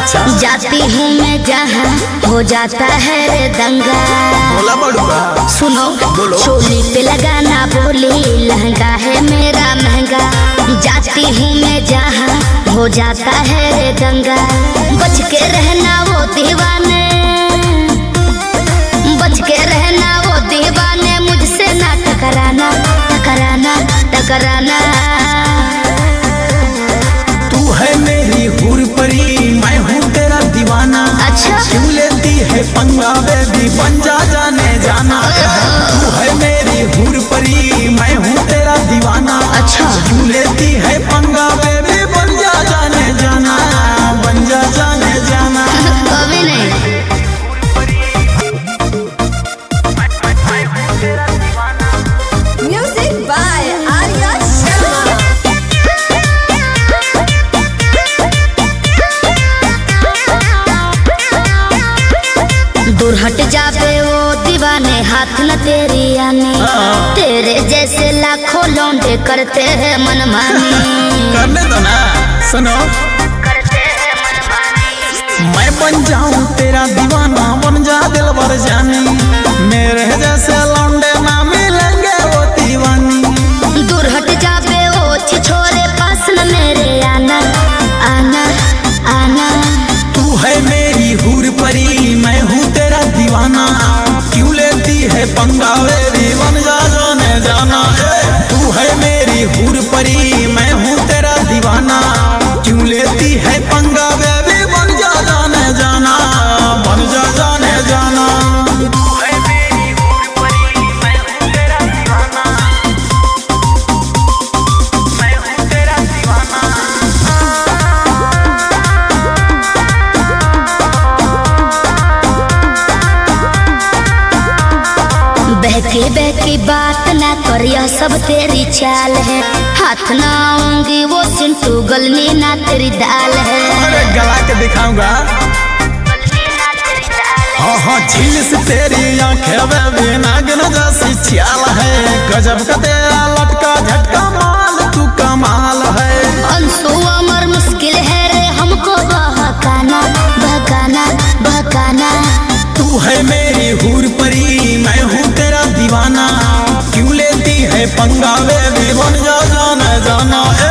अच्छा जाती हूँ मैं जहाँ हो जाता है रे दंगा। बोला बड़ुआ सुनो बोलो। चोली पे लगाना बोली लहंगा है मेरा महंगा। जाती हूँ मैं जहाँ हो जाता है रे दंगा। बच के रहना वो दीवाने, बच के रहना वो दीवाने, मुझसे ना टकराना टकराना टकराना। तू है मेरी हूर परी मैं हूँ तेरा दीवाना। अच्छा क्यों लेती है पंगा बेबी बन जा जाने जाना। तू है मेरी हूर परी मैं हूँ तेरा दीवाना। अच्छा क्यों लेती है पंगा बेबी बन जा जाने जाना, बन जा जाने जाना। कभी नहीं। Music by Arya Sharma. दूर हट जाबे वो दीवाने हाथ न तेरी आने। तेरे जैसे लाखों लौंडे करते हैं मनमानी, करने दो ना। सुनो करते हैं मनमानी। मैं बन जाऊं तेरा दीवाना, बन जा दिलबर जानी। मेरे जैसे लौंडे ना मिलेंगे वो दीवानी। दूर हट जाबे वो छिछोरे पास न मेरे आना आना आना। तू है मेरी हूर परी मैं हूँ तेरा दीवाना। क्यों लेती है पंगा बेबी बन जा जाने जाना। तू है मेरी हूर परी मैं हूँ तेरा दीवाना। क्यों लेती है पंगा बेबी बन जा जाने जाना, बन जा जाने जाना। तू है मेरी हूर परी मैं हूँ तेरा दीवाना। मैं हूँ तेरा दीवाना। बहकी बहकी बात ना कर, यह सब तेरी चाल है। हाथ ना आऊंगी वो सिंटू गलनी ना तेरी दाल है। अरे गला के दिखाऊंगा। हाँ हाँ झील से तेरी आंखें बेबी नागिन जैसी चाल है। गजब का तेरा लटका झटका माल तू कमाल है। अंशु अमर मुश्किल है रे हमको बहकाना बहकाना बहकाना। तू है मेरी हूर परी मैं हूँ तेरा दीवाना। क्यों लेती है पंगा बेबी बन जा जाना जाना।